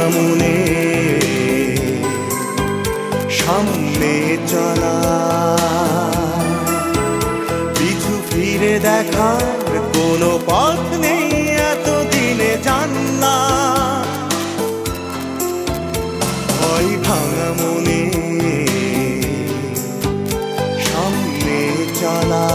মনে সামনে চলা, পিছু ফিরে দেখার কোনো পথ নেই এতদিনে জানলাম। ভয় ভাঙা মনে সামনে চলা,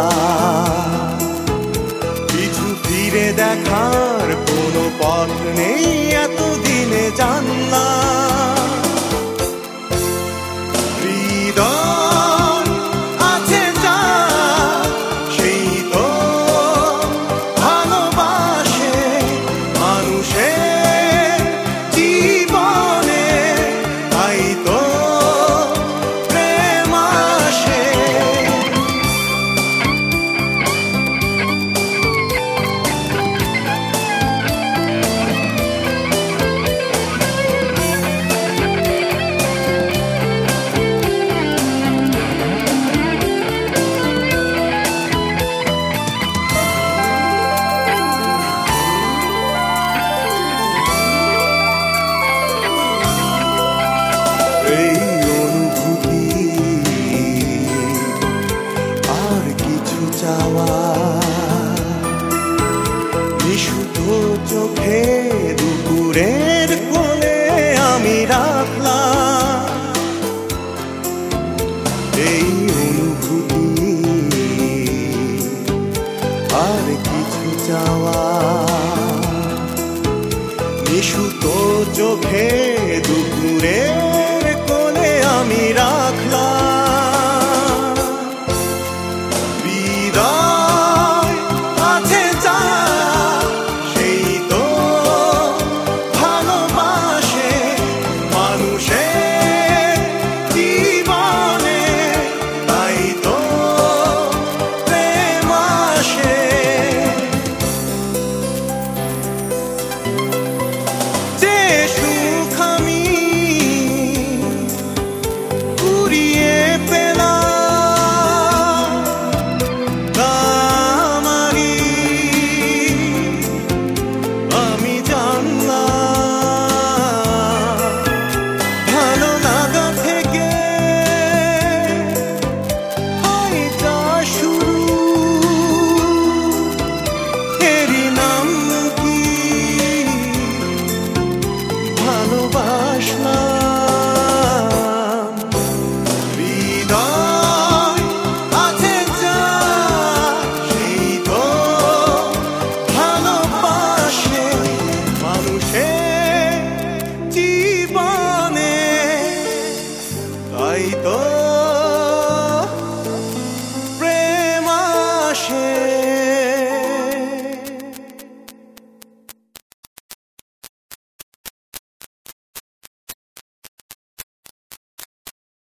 পিছু ফিরে দেখার কোনো পথ নেই এতদিনে জানলাম। হৃদয় আছে যা সেই তো ভালোবাসে মানুষের জীবনে, তাই তো প্রেম আসে। এই অনুভূতি আর কিছু চাওয়া, নিশুদ্ধ চোখে দুপুরের কোণে আমি রাখলাম। এই অনুভূতি আর কিছু চাওয়া, নিশুদ্ধ চোখে দুপুরের কোণে আমি